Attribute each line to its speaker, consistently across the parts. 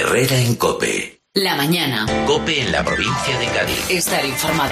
Speaker 1: Herrera en COPE.
Speaker 2: La mañana.
Speaker 1: COPE en la provincia de Cádiz.
Speaker 2: Estar informado.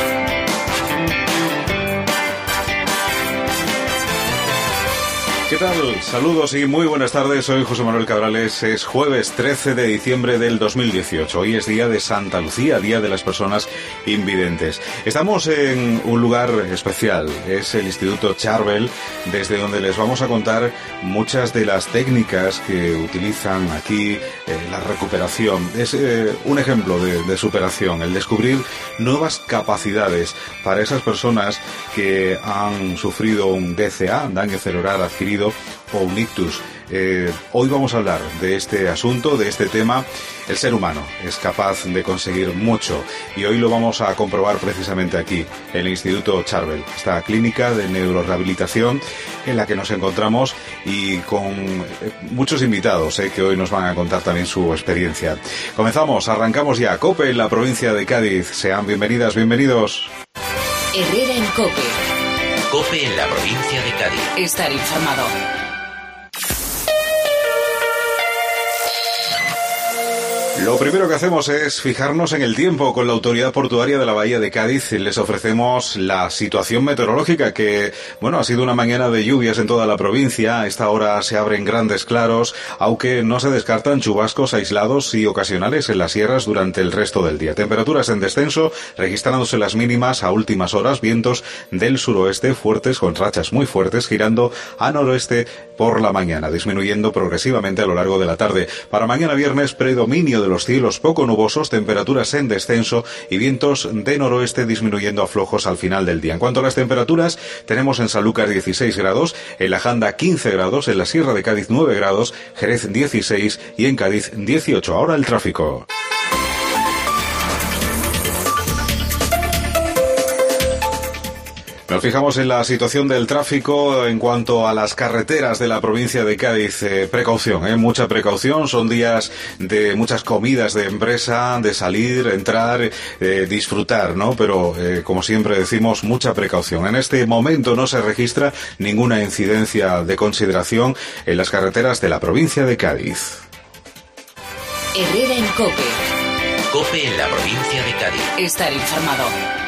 Speaker 3: ¿Qué tal? Saludos y muy buenas tardes. Soy José Manuel Cabrales. Es jueves 13 de diciembre del 2018. Hoy es día de Santa Lucía, día de las personas invidentes. Estamos en un lugar especial. Es el Instituto Charbel, desde donde les vamos a contar muchas de las técnicas que utilizan aquí, la recuperación. Es un ejemplo de superación, el descubrir nuevas capacidades para esas personas que han sufrido un DCA, daño cerebral adquirido, o un ictus. Hoy vamos a hablar de este asunto, de este tema. El ser humano es capaz de conseguir mucho y hoy lo vamos a comprobar precisamente aquí, en el Instituto Charbel, esta clínica de neurorehabilitación en la que nos encontramos y con muchos invitados que hoy nos van a contar también su experiencia. Comenzamos, arrancamos ya. COPE en la provincia de Cádiz. Sean bienvenidas, bienvenidos.
Speaker 2: Herrera en COPE.
Speaker 1: COPE en la provincia de Cádiz.
Speaker 2: Estar informado.
Speaker 3: Lo primero que hacemos es fijarnos en el tiempo. Con la Autoridad Portuaria de la Bahía de Cádiz les ofrecemos la situación meteorológica que, ha sido una mañana de lluvias en toda la provincia. A esta hora se abren grandes claros, aunque no se descartan chubascos aislados y ocasionales en las sierras durante el resto del día. Temperaturas en descenso, registrándose las mínimas a últimas horas, vientos del suroeste fuertes con rachas muy fuertes, girando a noroeste por la mañana, disminuyendo progresivamente a lo largo de la tarde. Para mañana viernes, predominio de los cielos poco nubosos, temperaturas en descenso y vientos de noroeste disminuyendo a flojos al final del día. En cuanto a las temperaturas, tenemos en Sanlúcar 16 grados, en La Janda 15 grados, en la Sierra de Cádiz 9 grados, Jerez 16 y en Cádiz 18. Ahora el tráfico. Nos fijamos en la situación del tráfico en cuanto a las carreteras de la provincia de Cádiz. Precaución, mucha precaución. Son días de muchas comidas de empresa, de salir, entrar, disfrutar, ¿no? Pero, como siempre decimos, mucha precaución. En este momento no se registra ninguna incidencia de consideración en las carreteras de la provincia de Cádiz.
Speaker 2: Herrera en COPE.
Speaker 1: COPE en la provincia de Cádiz.
Speaker 2: Estar informado.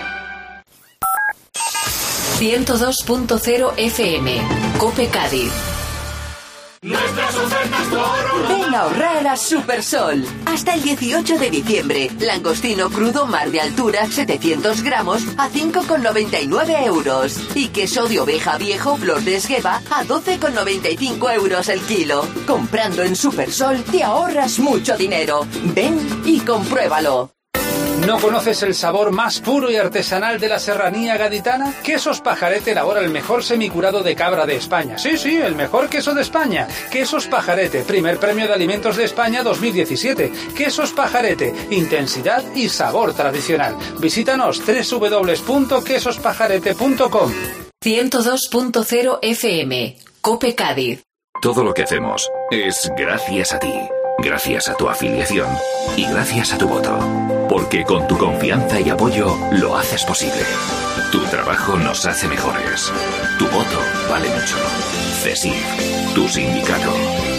Speaker 2: 102.0 FM. COPE Cádiz.
Speaker 4: Nuestras ofertas por...
Speaker 5: Ven a ahorrar a Supersol. Hasta el 18 de diciembre. Langostino crudo mar de altura 700 gramos a 5,99 euros. Y queso de oveja viejo flor de Esgueva a 12,95 euros el kilo. Comprando en Supersol te ahorras mucho dinero. Ven y compruébalo.
Speaker 6: ¿No conoces el sabor más puro y artesanal de la serranía gaditana? Quesos Pajarete elabora el mejor semicurado de cabra de España. Sí, el mejor queso de España. Quesos Pajarete, primer premio de alimentos de España 2017. Quesos Pajarete, intensidad y sabor tradicional. Visítanos www.quesospajarete.com.
Speaker 2: 102.0 FM. COPE Cádiz.
Speaker 1: Todo lo que hacemos es gracias a ti, gracias a tu afiliación y gracias a tu voto. Porque con tu confianza y apoyo lo haces posible. Tu trabajo nos hace mejores. Tu voto vale mucho. CESIF, tu sindicato.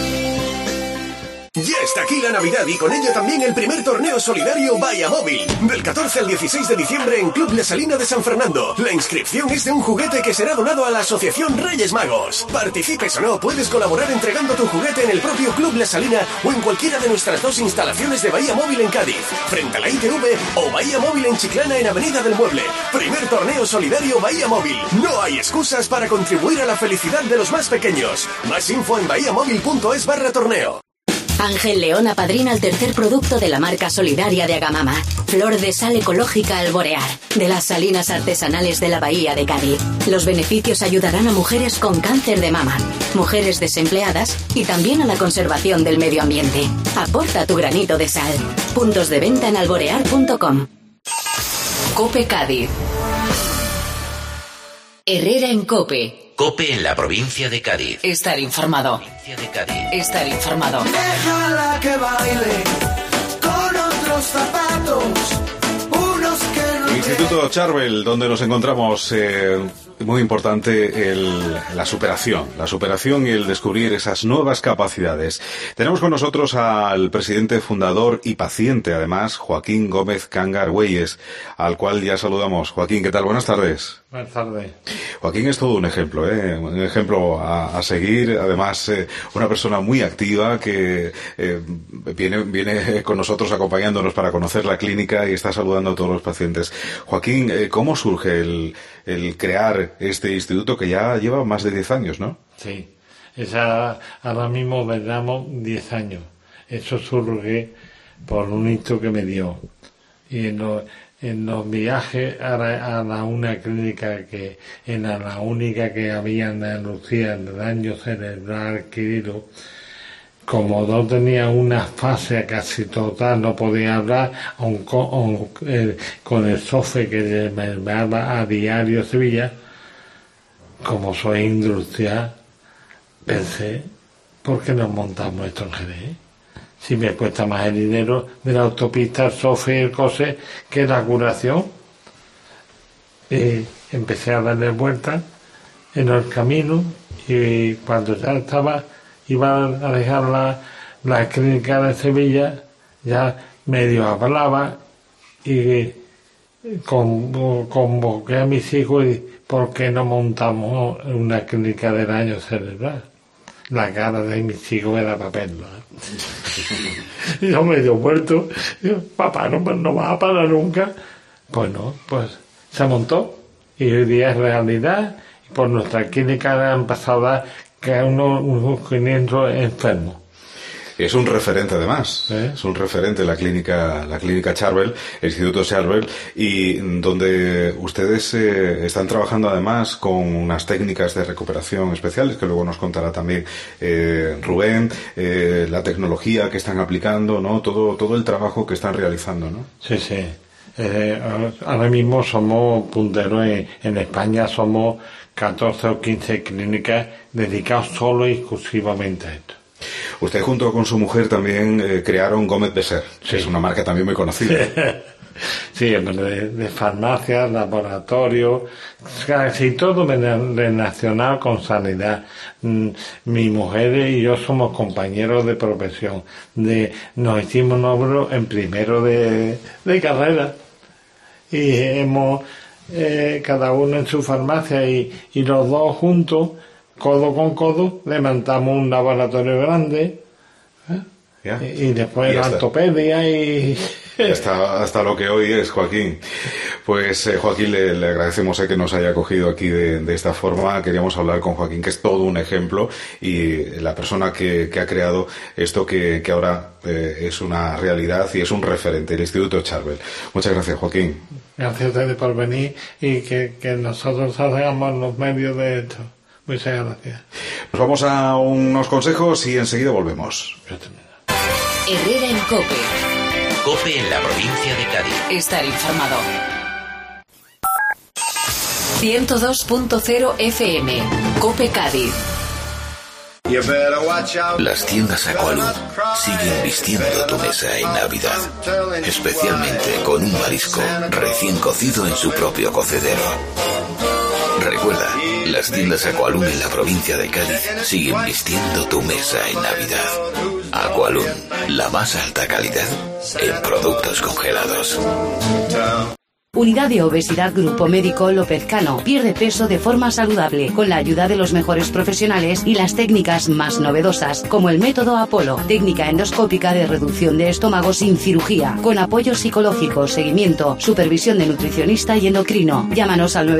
Speaker 7: Ya está aquí la Navidad y con ella también el primer torneo solidario Bahía Móvil. Del 14 al 16 de diciembre en Club La Salina de San Fernando. La inscripción es de un juguete que será donado a la Asociación Reyes Magos. Participes o no, puedes colaborar entregando tu juguete en el propio Club La Salina o en cualquiera de nuestras dos instalaciones de Bahía Móvil en Cádiz, frente a la ITV, o Bahía Móvil en Chiclana en Avenida del Mueble. Primer torneo solidario Bahía Móvil. No hay excusas para contribuir a la felicidad de los más pequeños. Más info en bahiamóvil.es/torneo.
Speaker 2: Ángel León apadrina el tercer producto de la marca solidaria de Agamama, flor de sal ecológica Alborear, de las salinas artesanales de la Bahía de Cádiz. Los beneficios ayudarán a mujeres con cáncer de mama, mujeres desempleadas y también a la conservación del medio ambiente. Aporta tu granito de sal. Puntos de venta en alborear.com. COPE Cádiz. Herrera en COPE.
Speaker 1: COPE en la provincia de Cádiz.
Speaker 2: Estar informado. Estar informado.
Speaker 4: Déjala que baile con otros zapatos, unos que no...
Speaker 3: Instituto Charbel, donde nos encontramos. muy importante la superación y el descubrir esas nuevas capacidades. Tenemos con nosotros al presidente fundador y paciente, además, Joaquín Gómez Cangar Güeyes, al cual ya saludamos. Joaquín, ¿qué tal? Buenas tardes.
Speaker 8: Buenas tardes.
Speaker 3: Joaquín es todo un ejemplo a seguir. Además, una persona muy activa que viene con nosotros acompañándonos para conocer la clínica y está saludando a todos los pacientes. Joaquín, ¿cómo surge el crear este instituto que ya lleva más de 10 años, no?
Speaker 8: Sí, ahora mismo veamos 10 años. Eso surge por un hito que me dio. Y en los viajes a una clínica que era la única que había en Andalucía en daño cerebral adquirido, como no tenía una fase casi total, no podía hablar, con el software que me llevaba a diario a Sevilla, como soy industrial, pensé, ¿por qué no montamos esto en Jerez? Si me cuesta más el dinero de la autopista, el software, el cose, que la curación. Empecé a darle vueltas en el camino y cuando ya iba a dejar la clínica de Sevilla, ya medio hablaba y convoqué a mis hijos y ¿por qué no montamos una clínica de daño cerebral? La cara de mis hijos era papel, ¿no? Y yo medio muerto, digo, papá, no vas a parar nunca. Pues no, pues se montó y hoy día es realidad. Y por nuestra clínica han pasado a unos 500 enfermos.
Speaker 3: Es un referente además, es un referente la clínica Charvel, el Instituto Charvel, y donde ustedes están trabajando además con unas técnicas de recuperación especiales, que luego nos contará también Rubén, la tecnología que están aplicando, ¿no? Todo el trabajo que están realizando, ¿no?
Speaker 8: Sí. Ahora mismo somos punteros en España, somos 14 o 15 clínicas dedicadas solo y exclusivamente a esto.
Speaker 3: Usted junto con su mujer también crearon Gómez Besser, que es una marca también muy conocida.
Speaker 8: Sí, de farmacias, laboratorios, casi todo relacionado con sanidad. Mi mujer y yo somos compañeros de profesión. Nos hicimos novios en primero de carrera y hemos cada uno en su farmacia y los dos juntos, codo con codo, levantamos un laboratorio grande y después la ortopedia y...
Speaker 3: Hasta lo que hoy es, Joaquín. Pues Joaquín, le agradecemos que nos haya acogido aquí de esta forma. Queríamos hablar con Joaquín, que es todo un ejemplo y la persona que ha creado esto que ahora es una realidad y es un referente, el Instituto Charvel. Muchas gracias, Joaquín.
Speaker 8: Gracias a ustedes por venir y que nosotros hagamos los medios de esto. Muchas gracias.
Speaker 3: Nos vamos a unos consejos y enseguida volvemos.
Speaker 2: Herrera en COPE.
Speaker 1: COPE en la provincia de Cádiz.
Speaker 2: Estar informado. 102.0 FM. COPE Cádiz.
Speaker 1: Las tiendas Aqualung siguen vistiendo tu mesa en Navidad, especialmente con un marisco recién cocido en su propio cocedero. Recuerda, las tiendas Aqualung en la provincia de Cádiz siguen vistiendo tu mesa en Navidad. Aqualung, la más alta calidad en productos congelados.
Speaker 2: Unidad de Obesidad Grupo Médico López Cano. Pierde peso de forma saludable con la ayuda de los mejores profesionales y las técnicas más novedosas, como el método Apolo, técnica endoscópica de reducción de estómago sin cirugía, con apoyo psicológico, seguimiento, supervisión de nutricionista y endocrino. Llámanos al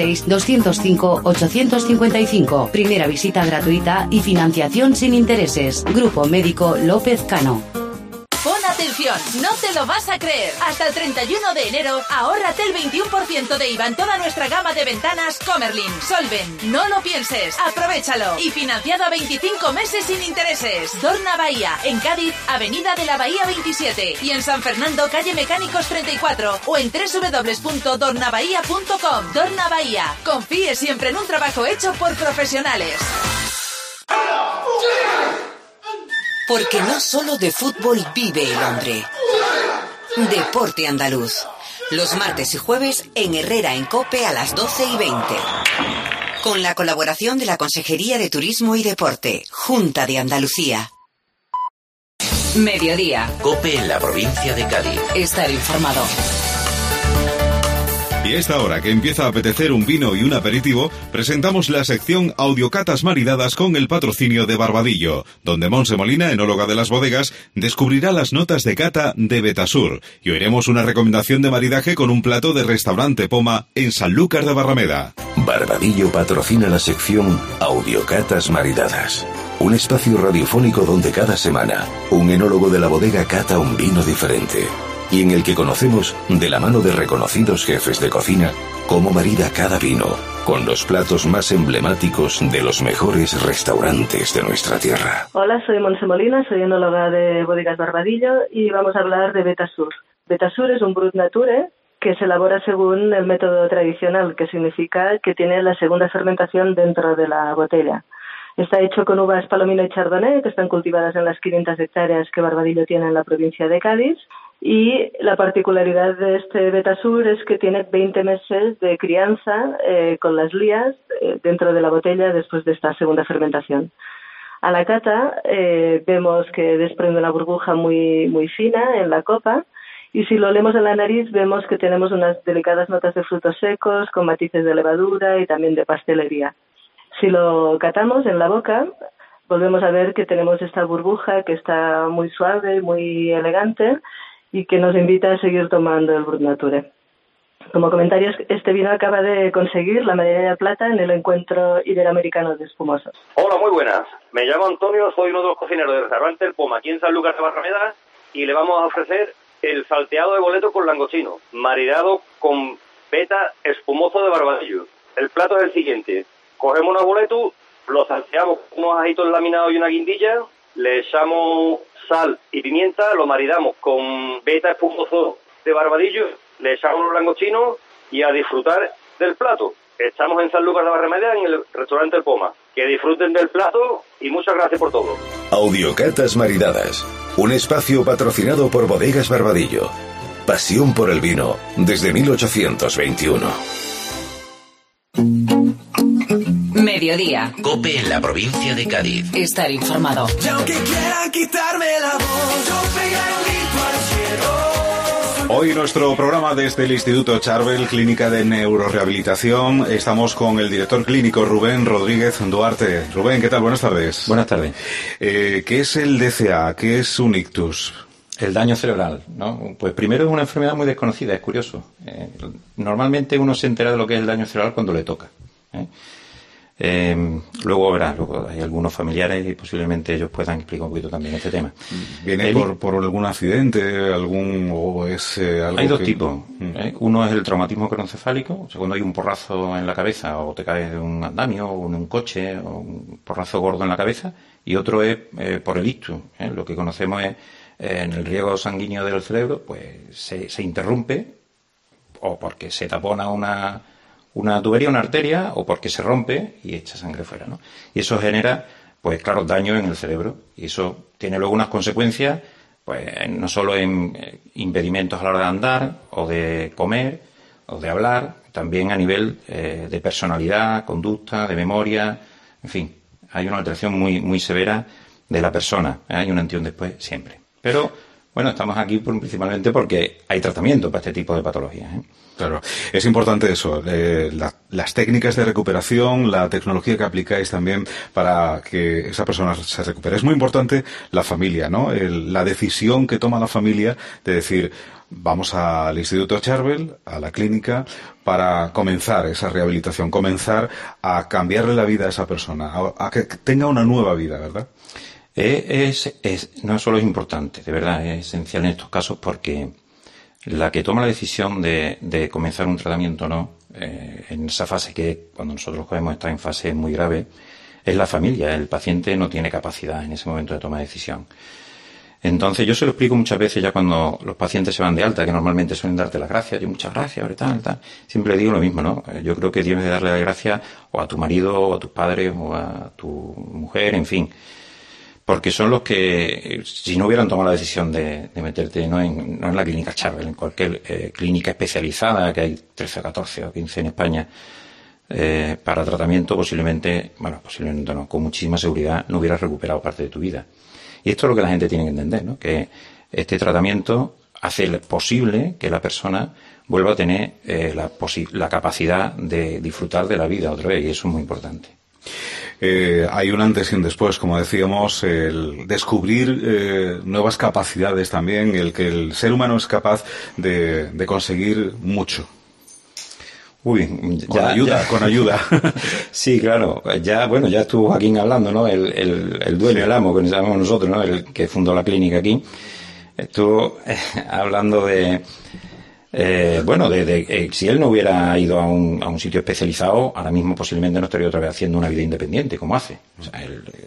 Speaker 2: 956-205-855. Primera visita gratuita y financiación sin intereses. Grupo Médico López Cano.
Speaker 9: Pon atención, no te lo vas a creer. Hasta el 31 de enero, ahórrate el 21% de IVA en toda nuestra gama de ventanas Comerlin, Solven. No lo pienses, aprovechalo. Y financiado a 25 meses sin intereses. Dorna Bahía, en Cádiz, Avenida de la Bahía 27. Y en San Fernando, calle Mecánicos 34. O en www.dornabahía.com. Dorna Bahía, confíe siempre en un trabajo hecho por profesionales.
Speaker 2: Porque no solo de fútbol vive el hombre. Deporte andaluz.
Speaker 10: Los martes y jueves en Herrera en COPE a las 12:20. Con la colaboración de la Consejería de Turismo y Deporte, Junta de Andalucía.
Speaker 2: Mediodía.
Speaker 1: COPE en la provincia de Cádiz.
Speaker 2: Estar informado.
Speaker 3: Y a esta hora que empieza a apetecer un vino y un aperitivo, presentamos la sección Audiocatas maridadas con el patrocinio de Barbadillo, donde Montse Molina, enóloga de las bodegas, descubrirá las notas de cata de Betasur y oiremos una recomendación de maridaje con un plato de restaurante Poma en Sanlúcar de Barrameda.
Speaker 1: Barbadillo patrocina la sección Audiocatas maridadas. Un espacio radiofónico donde cada semana un enólogo de la bodega cata un vino diferente y en el que conocemos, de la mano de reconocidos jefes de cocina, cómo marida cada vino con los platos más emblemáticos de los mejores restaurantes de nuestra tierra.
Speaker 11: Hola, soy Montse Molina, soy enóloga de Bodegas Barbadillo y vamos a hablar de Betasur. Betasur es un Brut Nature que se elabora según el método tradicional, que significa que tiene la segunda fermentación dentro de la botella. Está hecho con uvas Palomino y Chardonnay, que están cultivadas en las 500 hectáreas que Barbadillo tiene en la provincia de Cádiz. Y la particularidad de este Betasur es que tiene 20 meses de crianza con las lías dentro de la botella después de esta segunda fermentación. A la cata vemos que desprende una burbuja muy, muy fina en la copa y si lo olemos en la nariz vemos que tenemos unas delicadas notas de frutos secos con matices de levadura y también de pastelería. Si lo catamos en la boca, volvemos a ver que tenemos esta burbuja que está muy suave, muy elegante y que nos invita a seguir tomando el Brut Nature. Como comentarios, este vino acaba de conseguir la medalla de plata en el Encuentro Iberoamericano de Espumosos.
Speaker 12: Hola, muy buenas. Me llamo Antonio, soy uno de los cocineros del restaurante El Poma aquí en Sanlúcar de Barrameda y le vamos a ofrecer el salteado de boleto con langostino, maridado con beta espumoso de Barbadillo. El plato es el siguiente. Cogemos unos boletos, los salteamos con unos ajitos laminados y una guindilla, le echamos sal y pimienta, lo maridamos con beta espumoso de Barbadillo, le echamos los langostinos y a disfrutar del plato. Estamos en Sanlúcar de Barrameda en el restaurante El Poma. Que disfruten del plato y muchas gracias por todo.
Speaker 1: Audiocatas maridadas. Un espacio patrocinado por Bodegas Barbadillo. Pasión por el vino desde 1821.
Speaker 2: Mediodía.
Speaker 1: COPE en la provincia de Cádiz.
Speaker 2: Estar informado.
Speaker 4: Y aunque quieran quitarme la voz, yo pegaré un grito al cielo.
Speaker 3: Hoy nuestro programa desde el Instituto Charbel, Clínica de Neurorehabilitación. Estamos con el director clínico Rubén Rodríguez Duarte. Rubén, ¿qué tal? Buenas tardes.
Speaker 13: Buenas tardes.
Speaker 3: ¿Qué es el DCA? ¿Qué es un ictus?
Speaker 13: El daño cerebral, ¿no? Pues primero es una enfermedad muy desconocida, es curioso. Normalmente uno se entera de lo que es el daño cerebral cuando le toca. Luego hay algunos familiares y posiblemente ellos puedan explicar un poquito también este tema.
Speaker 3: ¿Viene por algún accidente? ¿O es algo?
Speaker 13: Hay dos tipos. Uno es el traumatismo craneoencefálico, o sea, cuando hay un porrazo en la cabeza o te caes de un andamio o en un coche o un porrazo gordo en la cabeza, y otro es por el ictus. Lo que conocemos es en el riego sanguíneo del cerebro, pues se interrumpe o porque se tapona una tubería, una arteria, o porque se rompe y echa sangre fuera, ¿no? Y eso genera, pues claro, daño en el cerebro. Y eso tiene luego unas consecuencias, pues no solo en impedimentos a la hora de andar, o de comer, o de hablar, también a nivel de personalidad, conducta, de memoria, en fin. Hay una alteración muy, muy severa de la persona. Hay un antes y un después siempre. Pero, bueno, estamos aquí principalmente porque hay tratamiento para este tipo de patologías, ¿eh?
Speaker 3: Claro, es importante eso, las técnicas de recuperación, la tecnología que aplicáis también para que esa persona se recupere. Es muy importante la familia, ¿no? La decisión que toma la familia de decir, vamos al Instituto Charbel, a la clínica, para comenzar esa rehabilitación, comenzar a cambiarle la vida a esa persona, a que tenga una nueva vida, ¿verdad?
Speaker 13: No solo es importante, de verdad, es esencial en estos casos porque la que toma la decisión de comenzar un tratamiento o no, en esa fase que cuando nosotros podemos estar en fase muy grave, es la familia. El paciente no tiene capacidad en ese momento de tomar decisión. Entonces yo se lo explico muchas veces ya cuando los pacientes se van de alta, que normalmente suelen darte las gracias, yo muchas gracias, tal. Siempre le digo lo mismo, ¿no? Yo creo que tienes que darle las gracias o a tu marido, o a tus padres, o a tu mujer, en fin. porque son los que, si no hubieran tomado la decisión de meterte no en la clínica Charbel, en cualquier clínica especializada, que hay 13, 14 o 15 en España, para tratamiento, posiblemente no, con muchísima seguridad no hubieras recuperado parte de tu vida. Y esto es lo que la gente tiene que entender, ¿no? Que este tratamiento hace posible que la persona vuelva a tener la capacidad de disfrutar de la vida otra vez, y eso es muy importante.
Speaker 3: Hay un antes y un después, como decíamos, el descubrir nuevas capacidades también, el que el ser humano es capaz de conseguir mucho. Con ayuda.
Speaker 13: Sí, claro. Ya estuvo Joaquín hablando, ¿no? El dueño, el amo, que nos llamamos nosotros, ¿no? El que fundó la clínica aquí. Estuvo hablando de si él no hubiera ido a un sitio especializado, ahora mismo posiblemente no estaría otra vez haciendo una vida independiente, como hace. O sea,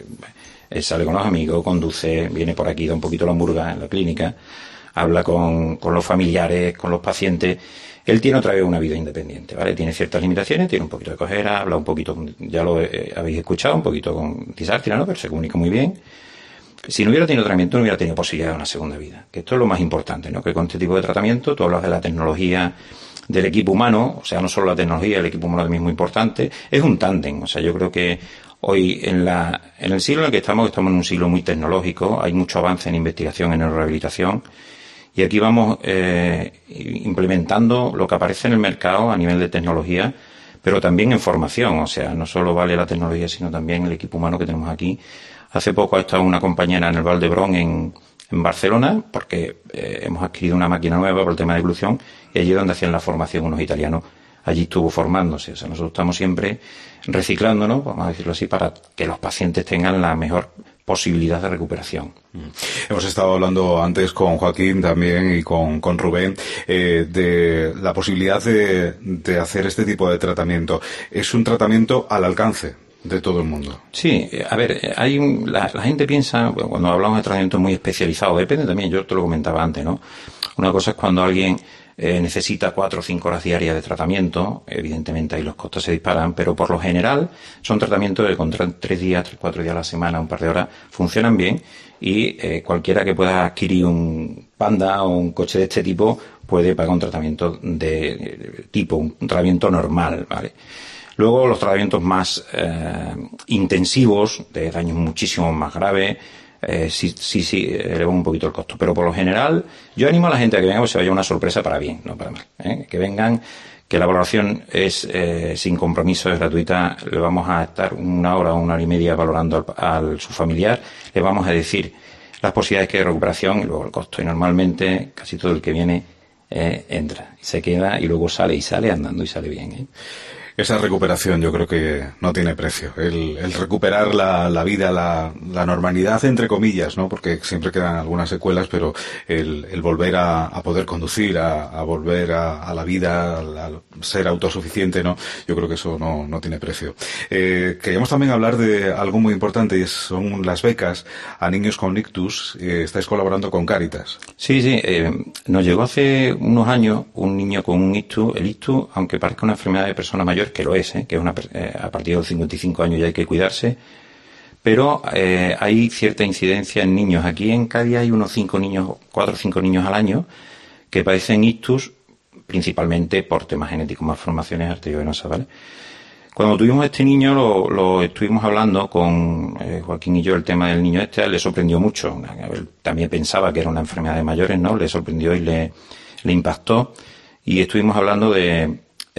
Speaker 13: él sale con los amigos, conduce, viene por aquí, da un poquito la hamburga en la clínica, habla con los familiares, con los pacientes. Él tiene otra vez una vida independiente, ¿vale? Tiene ciertas limitaciones, tiene un poquito de cojera, habla un poquito, ya lo habéis escuchado, un poquito con disartria, ¿no? Pero se comunica muy bien. Si no hubiera tenido tratamiento, no hubiera tenido posibilidad de una segunda vida. Que esto es lo más importante, ¿no? Que con este tipo de tratamiento, tú hablas de la tecnología del equipo humano, o sea, no solo la tecnología, el equipo humano también es muy importante. Es un tándem, o sea, yo creo que hoy en el siglo en el que estamos en un siglo muy tecnológico, hay mucho avance en investigación, en neurorehabilitación. Y aquí vamos implementando lo que aparece en el mercado a nivel de tecnología, pero también en formación. O sea, no solo vale la tecnología, sino también el equipo humano que tenemos aquí. Hace poco ha estado una compañera en el Val d'Hebron en Barcelona, porque hemos adquirido una máquina nueva por el tema de evolución, y allí es donde hacían la formación unos italianos. Allí estuvo formándose. O sea, nosotros estamos siempre reciclándonos, vamos a decirlo así, para que los pacientes tengan la mejor posibilidad de recuperación.
Speaker 3: Hemos estado hablando antes con Joaquín también y con Rubén de la posibilidad de hacer este tipo de tratamiento. Es un tratamiento al alcance de todo el mundo.
Speaker 13: Sí, a ver, la gente piensa, cuando hablamos de tratamiento muy especializado, depende también, yo te lo comentaba antes, ¿no? Una cosa es cuando alguien necesita 4 o 5 horas diarias de tratamiento, evidentemente ahí los costos se disparan, pero por lo general son tratamientos que con 3 días, 3-4 días a la semana, un par de horas, funcionan bien, y cualquiera que pueda adquirir un Panda o un coche de este tipo puede pagar un tratamiento de tipo, un tratamiento normal, ¿vale? Luego los tratamientos más intensivos, de daños muchísimo más graves, sí, elevan un poquito el costo. Pero por lo general, yo animo a la gente a que venga, pues se vaya una sorpresa para bien, no para mal. Que vengan, que la valoración es sin compromiso, es gratuita. Le vamos a estar 1 hora o 1 hora y media valorando a su familiar. Le vamos a decir las posibilidades que hay de recuperación y luego el costo. Y normalmente casi todo el que viene entra, se queda y luego sale andando y sale bien.
Speaker 3: Esa recuperación yo creo que no tiene precio. El recuperar la vida, la normalidad, entre comillas, ¿no? Porque siempre quedan algunas secuelas, pero el volver a poder conducir, a volver a la vida, a ser autosuficiente, ¿no? Yo creo que eso no tiene precio. Queríamos también hablar de algo muy importante, y son las becas a niños con ictus. Estáis colaborando con Cáritas.
Speaker 13: Sí. Nos llegó hace unos años un niño con un ictus. El ictus, aunque parezca una enfermedad de persona mayor, que lo es, que es a partir de los 55 años ya hay que cuidarse, pero hay cierta incidencia en niños. Aquí en Cádiz hay unos 4 o 5 niños al año que padecen ictus, principalmente por temas genéticos, malformaciones arteriovenosas, ¿vale? Cuando tuvimos este niño lo estuvimos hablando con Joaquín y yo, el tema del niño a él le sorprendió mucho. Él también pensaba que era una enfermedad de mayores, ¿no? Le sorprendió y le impactó, y estuvimos hablando de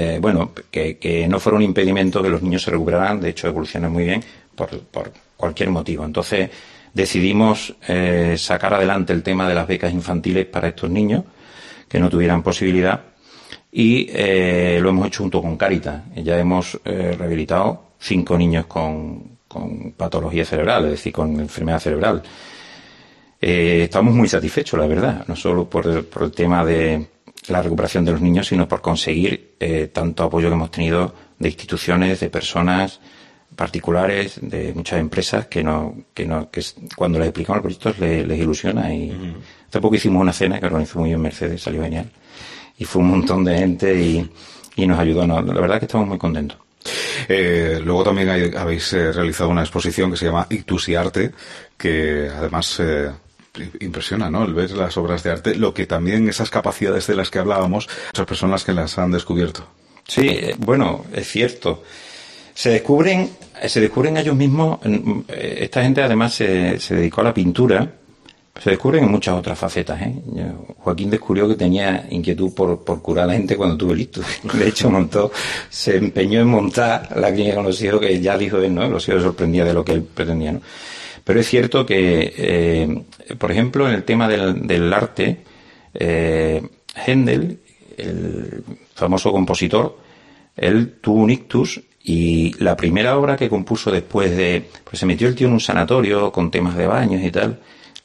Speaker 13: que no fuera un impedimento que los niños se recuperaran. De hecho evolucionan muy bien por cualquier motivo. Entonces decidimos sacar adelante el tema de las becas infantiles para estos niños que no tuvieran posibilidad, y lo hemos hecho junto con Cáritas. Ya hemos rehabilitado 5 niños con patología cerebral, es decir, con enfermedad cerebral. Estamos muy satisfechos, la verdad, no solo por el tema de la recuperación de los niños, sino por conseguir tanto apoyo que hemos tenido de instituciones, de personas particulares, de muchas empresas que cuando les explicamos el proyecto les ilusiona. Y hace poco hicimos una cena que organizó muy bien Mercedes, salió genial, y fue un montón de gente y nos ayudó. La verdad que estamos muy contentos.
Speaker 3: Luego también habéis realizado una exposición que se llama Ictus y Arte, que además impresiona, ¿no? El ver las obras de arte, lo que también esas capacidades de las que hablábamos, muchas personas que las han descubierto.
Speaker 13: Sí, bueno, es cierto. Se descubren ellos mismos. Esta gente además se dedicó a la pintura. Se descubren en muchas otras facetas, ¿eh? Joaquín descubrió que tenía inquietud por curar a la gente cuando tuvo el ictus. De hecho, se empeñó en montar la clínica con los hijos, que ya dijo él, ¿no? Los hijos sorprendía de lo que él pretendía, ¿no? Pero es cierto que, por ejemplo, en el tema del arte, Händel, el famoso compositor, él tuvo un ictus y la primera obra que compuso después pues se metió el tío en un sanatorio con temas de baños y tal,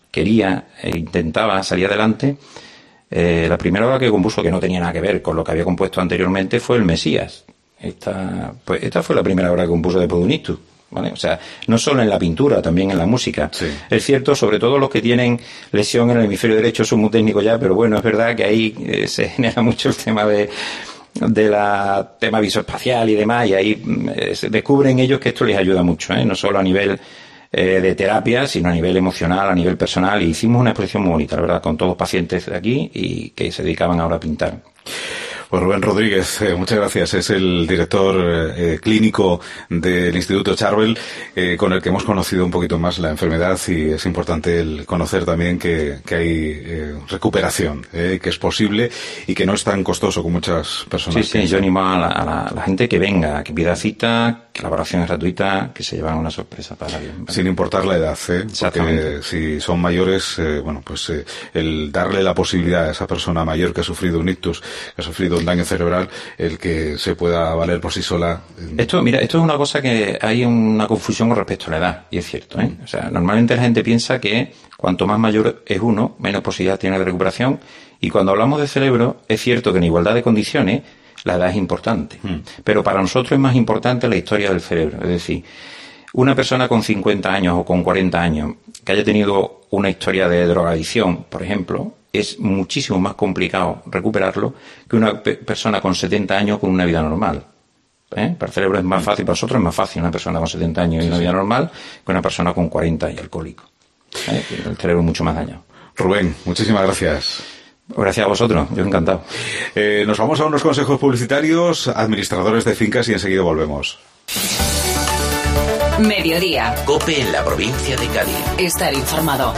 Speaker 13: intentaba salir adelante. La primera obra que compuso, que no tenía nada que ver con lo que había compuesto anteriormente, fue el Mesías. Esta fue la primera obra que compuso después de un ictus, ¿vale? O sea, no solo en la pintura, también en la música. Sí. Es cierto, sobre todo los que tienen lesión en el hemisferio derecho son muy técnicos ya, pero bueno, es verdad que ahí se genera mucho el tema de la tema visoespacial y demás, y ahí se descubren ellos que esto les ayuda mucho, no solo a nivel de terapia, sino a nivel emocional, a nivel personal, y hicimos una exposición muy bonita, la verdad, con todos los pacientes de aquí y que se dedicaban ahora a pintar.
Speaker 3: Pues Rubén Rodríguez, muchas gracias. Es el director clínico del Instituto Charvel, con el que hemos conocido un poquito más la enfermedad, y es importante el conocer también que hay recuperación, que es posible y que no es tan costoso como muchas personas.
Speaker 13: Sí, yo animo a la gente que venga, que pida cita, que la valoración es gratuita, que se llevan una sorpresa para bien.
Speaker 3: Sin importar la edad, porque si son mayores, el darle la posibilidad a esa persona mayor que ha sufrido un ictus, que ha sufrido un daño cerebral, el que se pueda valer por sí sola.
Speaker 13: Esto es una cosa que hay una confusión con respecto a la edad, y es cierto, O sea, normalmente la gente piensa que cuanto más mayor es uno, menos posibilidad tiene de recuperación, y cuando hablamos de cerebro, es cierto que en igualdad de condiciones, la edad es importante. Pero para nosotros es más importante la historia del cerebro. Es decir, una persona con 50 años o con 40 años que haya tenido una historia de drogadicción, por ejemplo, es muchísimo más complicado recuperarlo que una persona con 70 años con una vida normal. Para el cerebro es más fácil, para nosotros es más fácil una persona con 70 años y una vida normal que una persona con 40 y alcohólico. El cerebro es mucho más dañado.
Speaker 3: Rubén, muchísimas gracias.
Speaker 13: Gracias a vosotros, yo encantado.
Speaker 3: Nos vamos a unos consejos publicitarios, administradores de fincas, y enseguida volvemos.
Speaker 2: Mediodía.
Speaker 1: COPE en la provincia de Cádiz.
Speaker 2: Estar informado.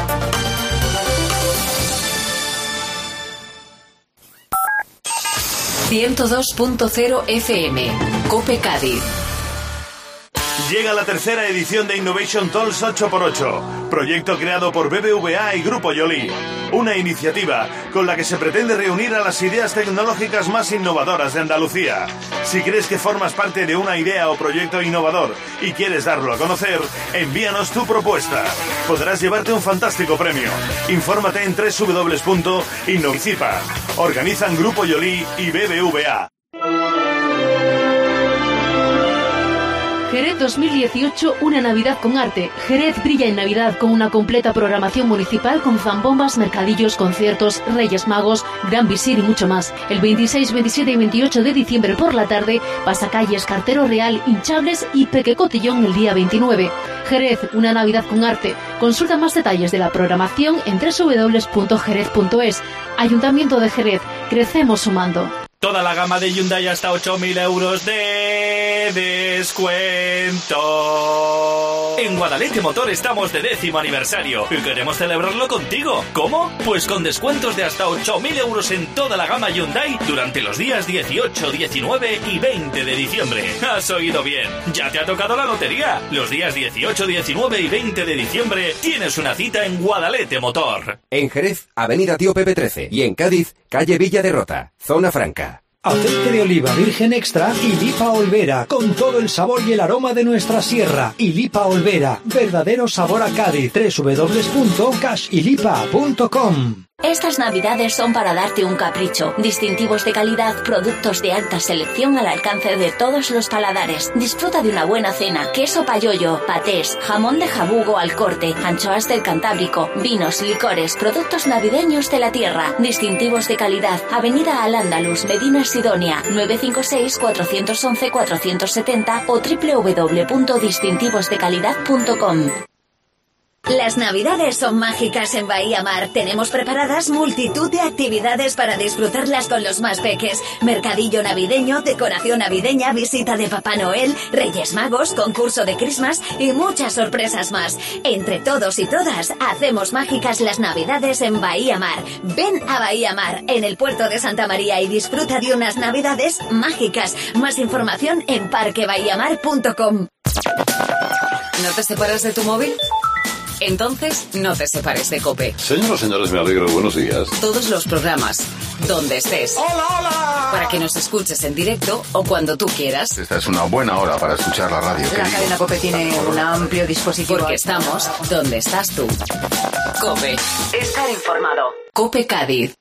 Speaker 2: ...102.0 FM... COPE Cádiz.
Speaker 14: Llega la tercera edición de Innovation Talks 8x8, proyecto creado por BBVA y Grupo Yoli. Una iniciativa con la que se pretende reunir a las ideas tecnológicas más innovadoras de Andalucía. Si crees que formas parte de una idea o proyecto innovador y quieres darlo a conocer, envíanos tu propuesta. Podrás llevarte un fantástico premio. Infórmate en www.innovicipa. Organizan Grupo Yoli y BBVA.
Speaker 15: Jerez 2018, una Navidad con arte. Jerez brilla en Navidad con una completa programación municipal con zambombas, mercadillos, conciertos, Reyes Magos, Gran Visir y mucho más. El 26, 27 y 28 de diciembre por la tarde, pasacalles, Cartero Real, hinchables y Peque Cotillón el día 29. Jerez, una Navidad con arte. Consulta más detalles de la programación en www.jerez.es. Ayuntamiento de Jerez, crecemos sumando.
Speaker 16: Toda la gama de Hyundai hasta 8.000 euros de descuento. En Guadalete Motor estamos de 10º aniversario y queremos celebrarlo contigo. ¿Cómo? Pues con descuentos de hasta 8.000 euros en toda la gama Hyundai durante los días 18, 19 y 20 de diciembre. Has oído bien, ya te ha tocado la lotería. Los días 18, 19 y 20 de diciembre tienes una cita en Guadalete Motor.
Speaker 17: En Jerez, Avenida Tío Pepe 13, y en Cádiz, calle Villa de Rota, Zona Franca.
Speaker 18: Aceite de oliva virgen extra y Lipa Olvera, con todo el sabor y el aroma de nuestra sierra. Y Lipa Olvera, verdadero sabor a Cádiz. www.cashilipa.com.
Speaker 19: Estas navidades son para darte un capricho. Distintivos de calidad, productos de alta selección al alcance de todos los paladares. Disfruta de una buena cena, queso payollo, patés, jamón de jabugo al corte, anchoas del Cantábrico, vinos, licores, productos navideños de la tierra. Distintivos de calidad, Avenida Al-Ándalus, Medina Sidonia, 956-411-470 o www.distintivosdecalidad.com.
Speaker 20: Las navidades son mágicas en Bahía Mar. Tenemos preparadas multitud de actividades para disfrutarlas con los más peques. Mercadillo navideño, decoración navideña, visita de Papá Noel, Reyes Magos, concurso de Christmas y muchas sorpresas más. Entre todos y todas, hacemos mágicas las navidades en Bahía Mar. Ven a Bahía Mar, en el puerto de Santa María, y disfruta de unas navidades mágicas. Más información en parquebahiamar.com.
Speaker 10: ¿No te separas de tu móvil? Entonces, no te separes de COPE.
Speaker 21: Señoras y señores, me alegro. Buenos días.
Speaker 10: Todos los programas, donde estés.
Speaker 21: ¡Hola, hola!
Speaker 10: Para que nos escuches en directo o cuando tú quieras.
Speaker 21: Esta es una buena hora para escuchar la radio.
Speaker 10: La cadena COPE tiene un amplio dispositivo. Porque estamos donde estás tú. COPE. Estar informado. COPE Cádiz.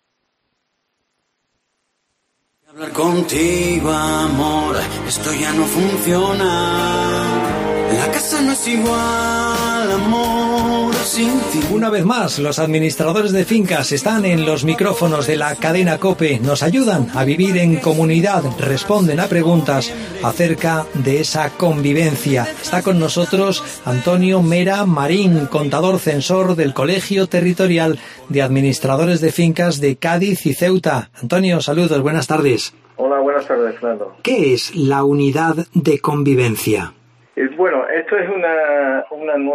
Speaker 4: Hablar contigo, amor, esto ya no funciona. La casa no es igual, amor, sin ti.
Speaker 18: Una vez más, los administradores de fincas están en los micrófonos de la cadena COPE. Nos ayudan a vivir en comunidad, responden a preguntas acerca de esa convivencia. Está con nosotros Antonio Mera Marín, contador censor del Colegio Territorial de Administradores de Fincas de Cádiz y Ceuta. Antonio, saludos, buenas tardes.
Speaker 22: Hola, buenas tardes, Fernando.
Speaker 18: ¿Qué es la unidad de convivencia?
Speaker 22: Bueno, esto es una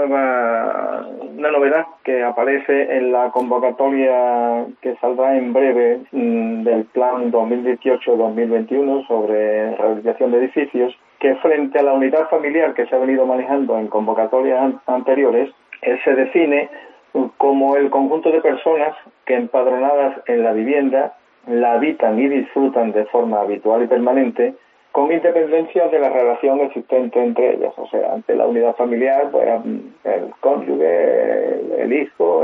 Speaker 22: novedad que aparece en la convocatoria que saldrá en breve del plan 2018-2021 sobre rehabilitación de edificios, que frente a la unidad familiar que se ha venido manejando en convocatorias anteriores, se define como el conjunto de personas que empadronadas en la vivienda la habitan y disfrutan de forma habitual y permanente, con independencia de la relación existente entre ellas. O sea, ante la unidad familiar, pues el cónyuge, el hijo,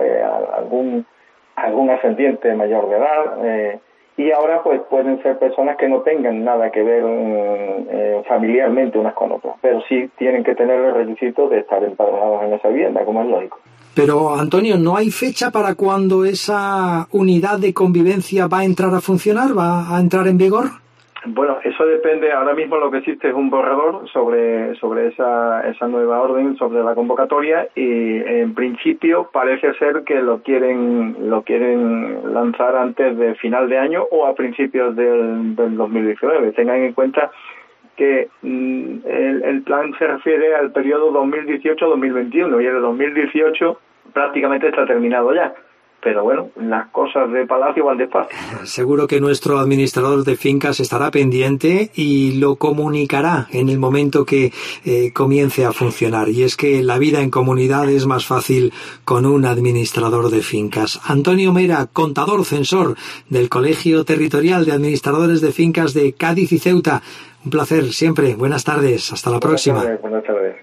Speaker 22: algún ascendiente mayor de edad, y ahora pues pueden ser personas que no tengan nada que ver familiarmente unas con otras, pero sí tienen que tener el requisito de estar empadronados en esa vivienda, como es lógico.
Speaker 18: Pero, Antonio, ¿no hay fecha para cuando esa unidad de convivencia va a entrar a funcionar, va a entrar en vigor?
Speaker 22: Bueno, eso depende. Ahora mismo lo que existe es un borrador sobre esa nueva orden, sobre la convocatoria, y en principio parece ser que lo quieren lanzar antes de final de año o a principios del 2019. Tengan en cuenta que el plan se refiere al periodo 2018-2021 y el 2018 prácticamente está terminado ya. Pero bueno, las cosas de palacio van despacio.
Speaker 18: Seguro que nuestro administrador de fincas estará pendiente y lo comunicará en el momento que comience a funcionar. Y es que la vida en comunidad es más fácil con un administrador de fincas. Antonio Mera, contador censor del Colegio Territorial de Administradores de Fincas de Cádiz y Ceuta. Un placer siempre. Buenas tardes. Hasta la próxima.
Speaker 22: Buenas tardes.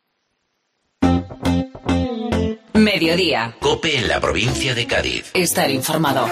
Speaker 10: Mediodía.
Speaker 1: COPE en la provincia de Cádiz.
Speaker 10: Estar informado.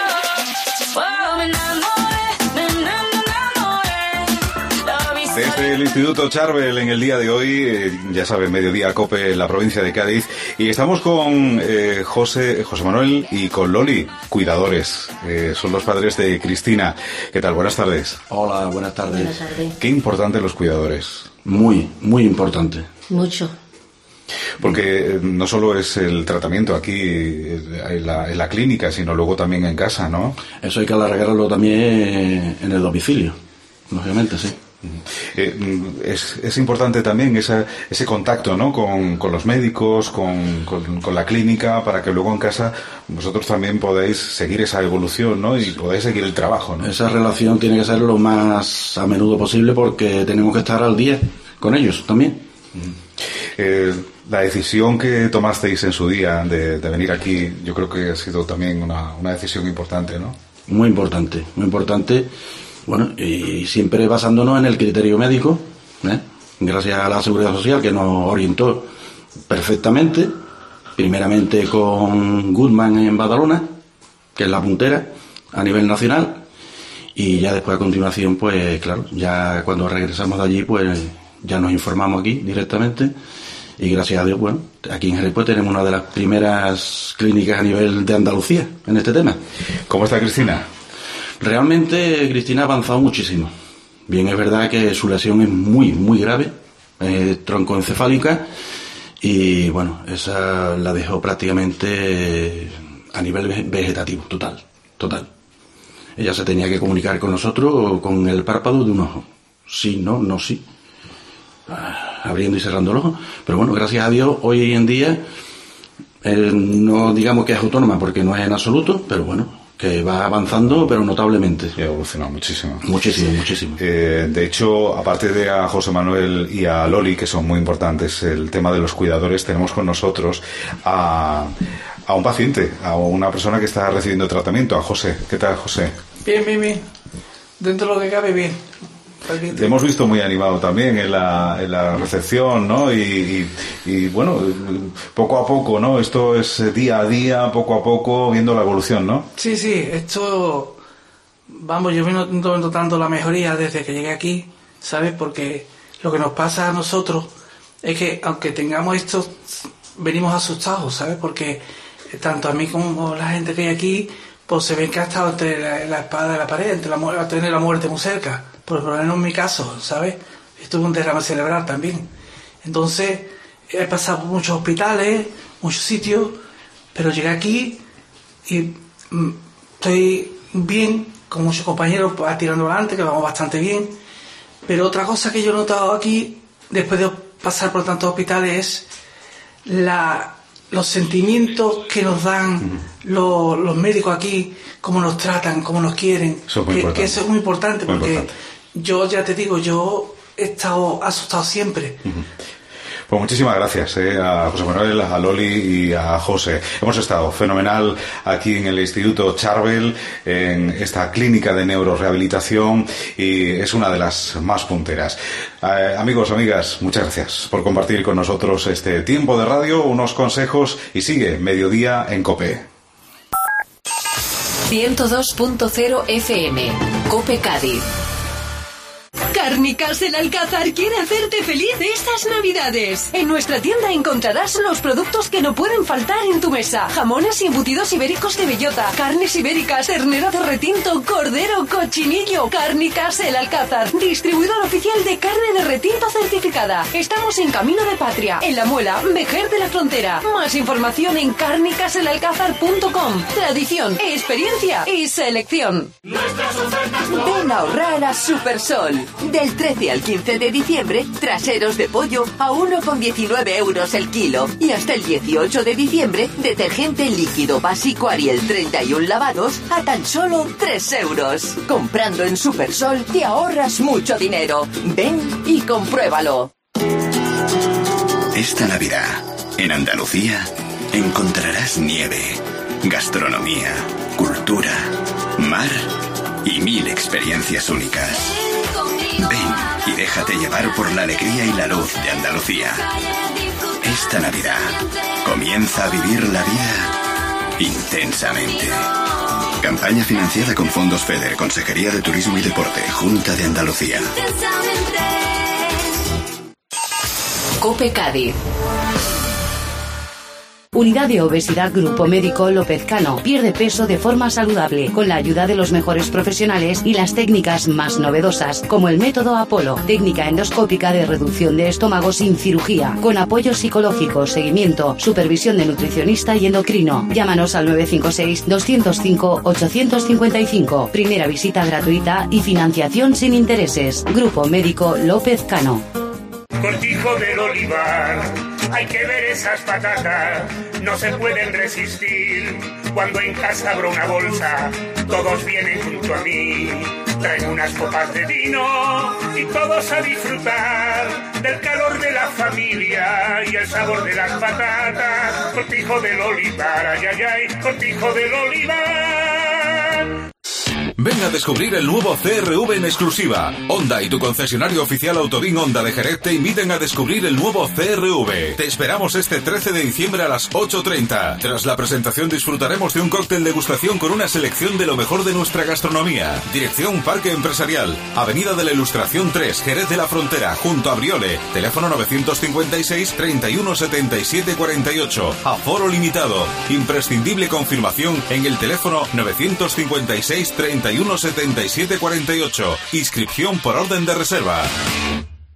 Speaker 3: Desde el Instituto Charbel en el día de hoy, ya saben, Mediodía COPE en la provincia de Cádiz, y estamos con José Manuel y con Loli, cuidadores, son los padres de Cristina. ¿Qué tal? Buenas tardes.
Speaker 23: Hola, buenas tardes.
Speaker 2: Buenas tardes.
Speaker 3: Qué importante los cuidadores.
Speaker 23: Muy, muy importante.
Speaker 2: Mucho.
Speaker 23: Porque no solo es el tratamiento aquí en la clínica, sino luego también en casa, ¿no?
Speaker 24: Eso hay que alargarlo también en el domicilio, lógicamente, sí.
Speaker 23: Es importante también ese contacto, ¿no? con los médicos, con la clínica, para que luego en casa vosotros también podáis seguir esa evolución, ¿no? Y podáis seguir el trabajo, ¿no?
Speaker 24: Esa relación tiene que ser lo más a menudo posible, porque tenemos que estar al día con ellos también.
Speaker 23: La decisión que tomasteis en su día de venir aquí, yo creo que ha sido también una decisión importante, ¿no?
Speaker 24: Muy importante, muy importante. Bueno, y siempre basándonos en el criterio médico, gracias a la Seguridad Social, que nos orientó perfectamente, primeramente con Goodman en Badalona, que es la puntera a nivel nacional, y ya después a continuación, pues claro, ya cuando regresamos de allí, pues ya nos informamos aquí directamente, y gracias a Dios, bueno, aquí en Jerez pues tenemos una de las primeras clínicas a nivel de Andalucía en este tema.
Speaker 23: ¿Cómo está Cristina?
Speaker 24: Realmente Cristina ha avanzado muchísimo. Bien, es verdad que su lesión es muy, muy grave, troncoencefálica, y bueno, esa la dejó prácticamente a nivel vegetativo, total. Ella se tenía que comunicar con nosotros con el párpado de un ojo. Sí, no, sí. Abriendo y cerrando el ojo. Pero bueno, gracias a Dios, hoy en día, no digamos que es autónoma porque no es en absoluto, pero bueno, que va avanzando, pero notablemente.
Speaker 23: Y ha evolucionado muchísimo.
Speaker 24: Muchísimo.
Speaker 23: De hecho, aparte de a José Manuel y a Loli, que son muy importantes, el tema de los cuidadores, tenemos con nosotros a un paciente, a una persona que está recibiendo tratamiento, a José. ¿Qué tal, José?
Speaker 5: Bien. Dentro de lo que cabe, bien.
Speaker 23: Te hemos visto muy animado también en la recepción, ¿no? Y bueno, poco a poco, ¿no? Esto es día a día, poco a poco, viendo la evolución, ¿no?
Speaker 5: Sí, esto... Vamos, yo vengo notando la mejoría desde que llegué aquí, ¿sabes? Porque lo que nos pasa a nosotros es que, aunque tengamos esto, venimos asustados, ¿sabes? Porque tanto a mí como la gente que hay aquí, pues se ven que ha estado entre la espada y la pared, a tener la muerte muy cerca. Por lo menos en mi caso, ¿sabes? Estuve un derrame cerebral también. Entonces, he pasado por muchos hospitales, muchos sitios, pero llegué aquí y estoy bien, con muchos compañeros tirando adelante, que vamos bastante bien. Pero otra cosa que yo he notado aquí, después de pasar por tantos hospitales, es los sentimientos que nos dan los médicos aquí, cómo nos tratan, cómo nos quieren.
Speaker 23: Eso es muy importante.
Speaker 5: Que eso es muy importante,
Speaker 23: muy
Speaker 5: porque
Speaker 23: importante.
Speaker 5: Yo ya te digo, yo he estado asustado siempre.
Speaker 23: Pues muchísimas gracias a José Manuel, a Loli y a José. Hemos estado fenomenal aquí en el Instituto Charbel, en esta clínica de neurorehabilitación, y es una de las más punteras. Amigos, amigas, muchas gracias por compartir con nosotros este tiempo de radio, unos consejos, y sigue Mediodía en COPE.
Speaker 2: 102.0 FM, COPE Cádiz.
Speaker 6: Cárnicas El Alcázar quiere hacerte feliz estas Navidades. En nuestra tienda encontrarás los productos que no pueden faltar en tu mesa. Jamones y embutidos ibéricos de bellota, carnes ibéricas, ternera de retinto, cordero, cochinillo. Cárnicas El Alcázar, distribuidor oficial de carne de retinto certificada. Estamos en Camino de Patria, en La Muela, Vejer de la Frontera. Más información en cárnicaselalcázar.com. Tradición, experiencia y selección.
Speaker 7: Ven a ahorrar a Supersol. Del 13 al 15 de diciembre, traseros de pollo a 1,19 euros el kilo. Y hasta el 18 de diciembre, detergente líquido básico Ariel 31 lavados a tan solo 3 euros. Comprando en Supersol te ahorras mucho dinero. Ven y compruébalo.
Speaker 8: Esta Navidad, en Andalucía, encontrarás nieve, gastronomía, cultura, mar y 1000 experiencias únicas. Ven y déjate llevar por la alegría y la luz de Andalucía. Esta Navidad comienza a vivir la vida intensamente. Campaña financiada con fondos FEDER, Consejería de Turismo y Deporte, Junta de Andalucía.
Speaker 2: COPE Cádiz.
Speaker 25: Unidad de Obesidad Grupo Médico López Cano. Pierde peso de forma saludable, con la ayuda de los mejores profesionales y las técnicas más novedosas, como el método Apolo, técnica endoscópica de reducción de estómago sin cirugía, con apoyo psicológico, seguimiento, supervisión de nutricionista y endocrino. Llámanos al 956-205-855. Primera visita gratuita y financiación sin intereses. Grupo Médico López Cano.
Speaker 26: Cortijo del Olivar, hay que ver esas patatas, no se pueden resistir. Cuando en casa abro una bolsa, todos vienen junto a mí. Traen unas copas de vino y todos a disfrutar del calor de la familia y el sabor de las patatas. Cortijo del Olivar, ay, ay, ay, Cortijo del Olivar.
Speaker 1: Ven a descubrir el nuevo CR-V en exclusiva. Honda y tu concesionario oficial Autovín Honda de Jerez te inviten a descubrir el nuevo CR-V. Te esperamos este 13 de diciembre a las 8:30. Tras la presentación disfrutaremos de un cóctel degustación con una selección de lo mejor de nuestra gastronomía. Dirección Parque Empresarial, Avenida de la Ilustración 3, Jerez de la Frontera, junto a Briole. Teléfono 956 31 77 48. Aforo limitado. Imprescindible confirmación en el teléfono 956 31 77 48. Inscripción por orden de reserva.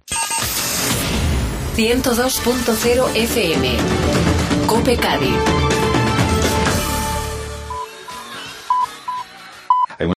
Speaker 25: 102.0 FM. Cope Cádiz.